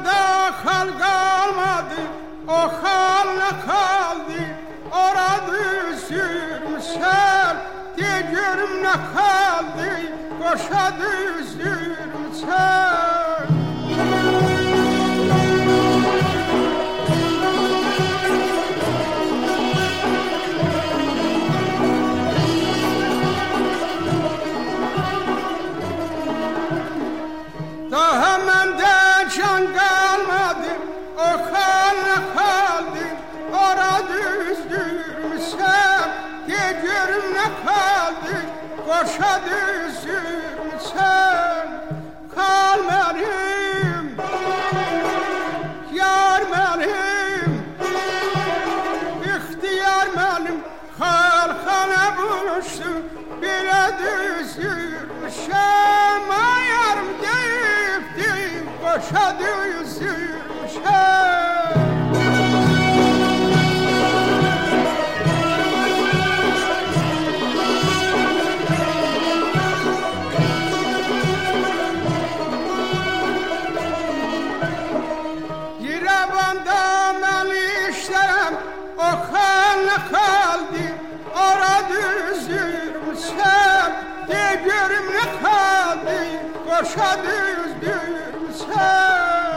Yarımda hal kalmadı, o hal ne kaldı? Orada sürmüşler, diğerim ne kaldı? Koşa düzülmüşler. Daha mende can kalmadı, o hal ne kaldı? Orada düzdürmüşler, diğerim ne kaldı? Koşa düzülmüşler. Kal benim, yar benim, ihtiyar benim. Halkana buluştu, bile düzülmüşem. Ayarım deyip deyip koşa düzülmüşem. O hal ne kaldı, orada düzdürmüşem. Diğerim ne kaldı, koşa düzdürmüşem.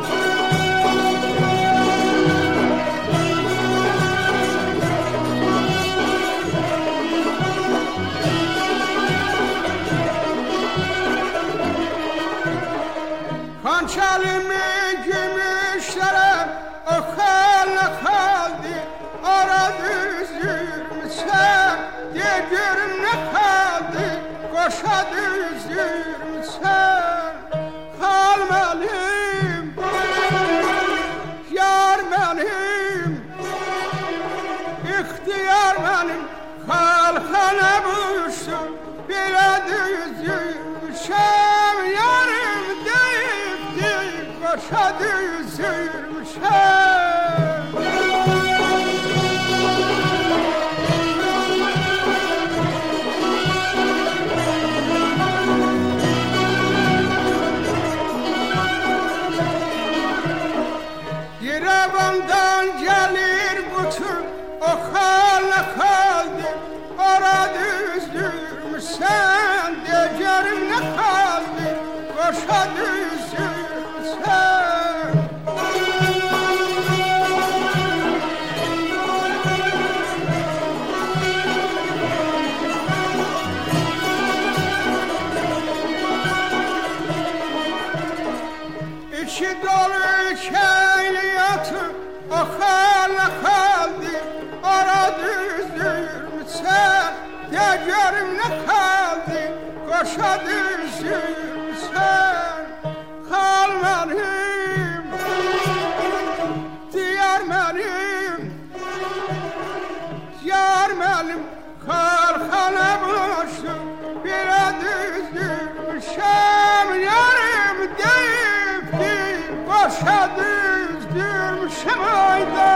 Hançerimi gümüşlerem, o hal ne kaldı? Orada düzdürmüşem, diğerim ne kaldı? Koşa düzdürmüşem. Kal benim, yar benim, ihtiyar benim. Kalkana buluştu, bile düzdürmüşem. Yarım deyip deyip koşa düzdürmüşem. Yerevan'dan gelir bütün, o hal ne kaldı? Orada düzdürmüşsen, diğerim ne kaldı? Koşa düzdürmüşsen. İçi dolu kainatı, o hal ne kaldı? Orada düzdürmüşsen, diğerim ne kaldı? Koşa düzdürmüşsen. Kal benim, diyar benim, yar benim. Kalkana buluştu, bile düzdürmüşem. Yarım deyip deyip koşa düzdürmüşem. Ayda